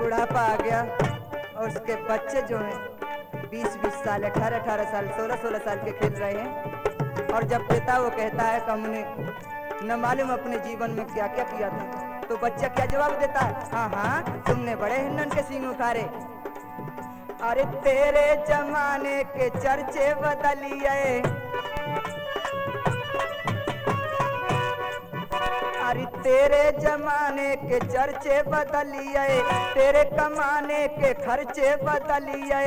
बुढ़ापा आ गया और उसके बच्चे जो हैं 20-20 साल, 18-18 साल, 16-16 साल के खेल रहे हैं। और जब पिता वो कहता है कि हमने न मालूम अपने जीवन में क्या क्या किया था, तो बच्चा क्या जवाब देता है? हाँ हाँ, तुमने बड़े हिंडन के सींग उखाड़े। अरे तेरे जमाने के चर्चे बदलिए, अरे तेरे जमाने के चर्चे बदलिए, तेरे कमाने के खर्चे बदलिए।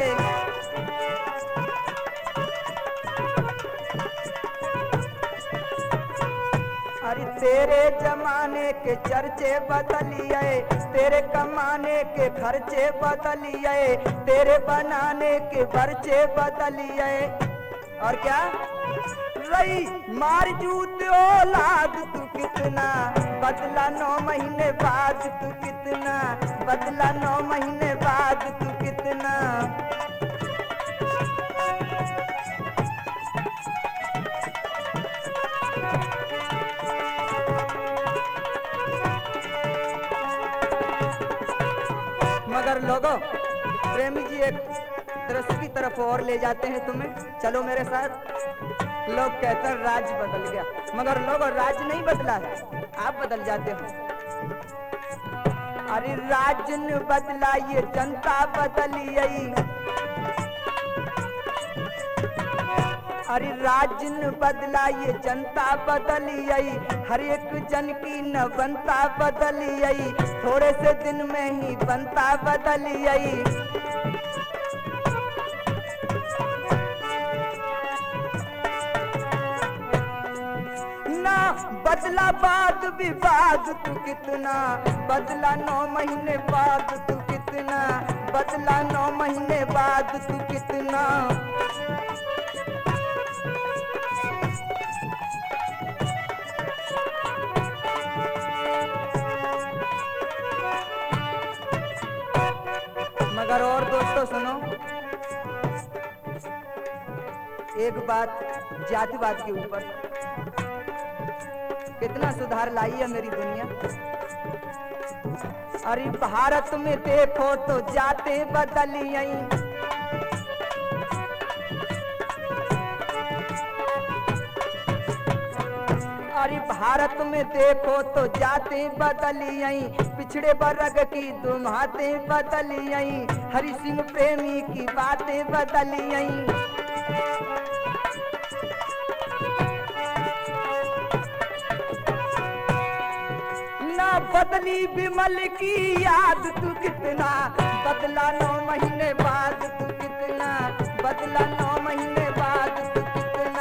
अरे तेरे जमाने के चर्चे बदलिए, तेरे कमाने के खर्चे बदलिए, तेरे बनाने के खर्चे बदलिए। और क्या रही मार जूत औलाद तू कितना बदला 9 महीने बाद, तू कितना बदला 9 महीने बाद, तू कितना। मगर लोगों, प्रेमी जी एक दृश्य की तरफ और ले जाते हैं तुम्हें, चलो मेरे साथ। लोग कहते हैं राज बदल गया, मगर लोगों राज नहीं बदला है, आप बदल जाते हो। अरे राज न बदला, ये जनता बदली आई। अरे राज न बदला, ये जनता बदली आई। हर एक जन की न बनता बदली आई, थोड़े से दिन में ही बनता बदली आई। बदला बाद विवाद तू कितना बदला 9 महीने बाद, तू कितना बदला 9 महीने बाद, तू कितना। मगर और दोस्तों सुनो, एक बात जातिवाद के ऊपर कितना सुधार लाई है मेरी दुनिया। अरे भारत में देखो तो जाते बदली आई। अरे भारत में देखो तो जाते बदली आई, पिछड़े वर्ग की दुमाते बदली आई, हरि सिंह प्रेमी की बातें बदली आई। बदली विमल की याद, तू कितना बदला 9 महीने बाद, तू कितना बदला 9 महीने बाद, तू कितना।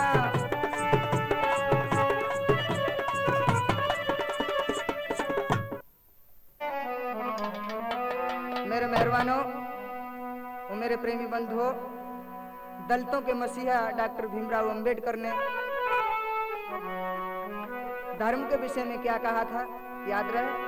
मेरे मेहरबानों, मेरे प्रेमी बंधुओं, दलितों के मसीहा डॉक्टर भीमराव अंबेडकर ने धर्म के विषय में क्या कहा था, याद रहे?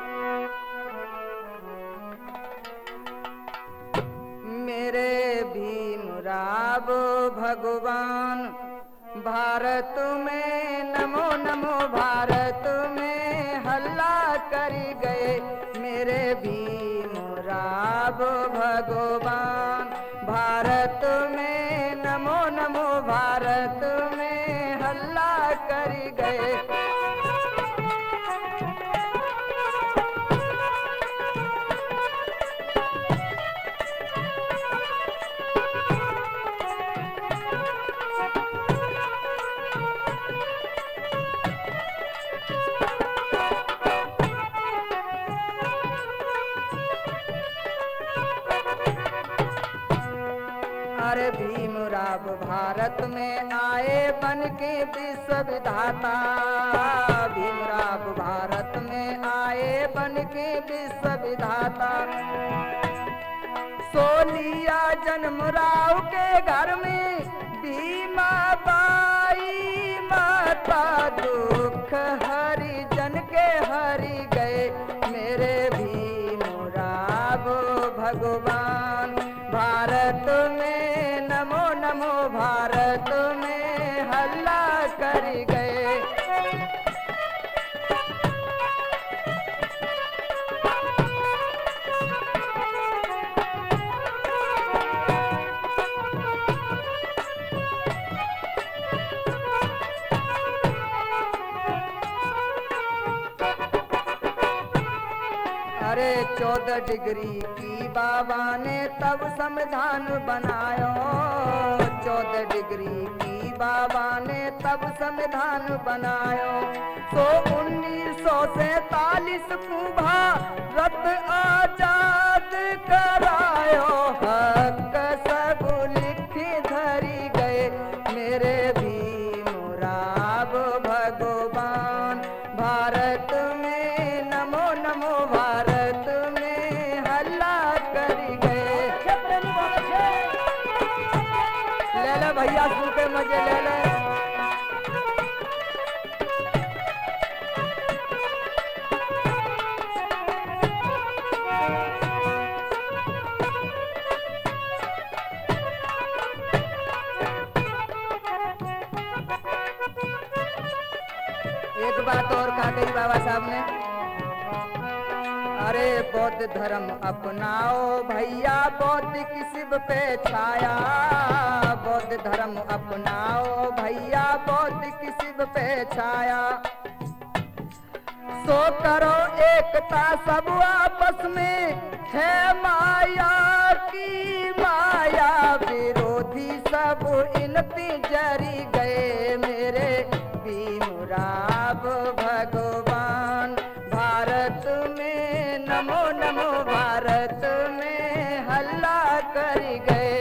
मेरे भीमराव भगवान भारत में नमो नमो, भारत में हल्ला कर गए। मेरे भीमराव भगवान भारत में नमो नमो, भारत में हल्ला कर गए। अरे भीमराव भारत में आए बन के विश्व विधाता, भीमराव भारत में आए बन के विश्व विधाता। सोलिया जन्म राव के घर में भीमा बाई माता, दुख हरिजन के हरि गए। मेरे भीमराव भगवान भारत में नमो नमो, भारत में हल्ला कर गए। 14 डिग्री की बाबा ने तब संविधान बनायो। 14 डिग्री की बाबा ने तब संविधान बनायो। तो 1947 को भारत आजाद करायो। हक सब लिख धरी गए मेरे भीमराव भगवान। भारत में नमो नमो भारत में हल्ला करी गए। ले ले भैया सुन के मजे ले ले। एक बात और कहा गई बाबा साहब ने, अरे बौद्ध धर्म अपनाओ भैया बौद्धिक शिव पे छाया। बौद्ध धर्म अपनाओ भैया बौद्धिक शिव पे छाया। सो करो एकता सब आपस में है माया की माया। विरोधी सब इनती जरी गए मेरे भीमराव भगवान। भारत में नमो नमो भारत में हल्ला करी गए।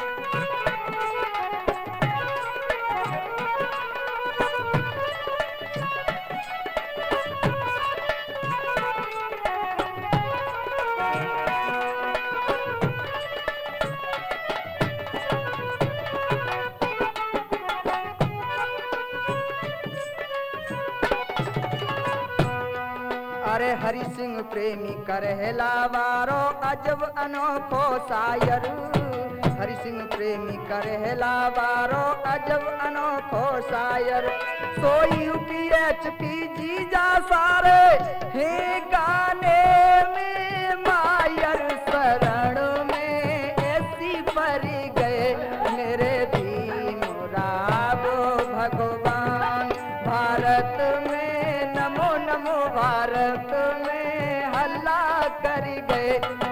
अरे हरि सिंह प्रेमी करहला वारो अजब अनोखो शायर। हरि सिंह प्रेमी करहला वारो अजब अनोखो शायर। सोई UPHP जीजा सारे हे गाने में मायर। शरण में ऐसी परी गए मेरे भीमराव भगवान। भारत में नमो नमो भारत में हल्ला करी गए।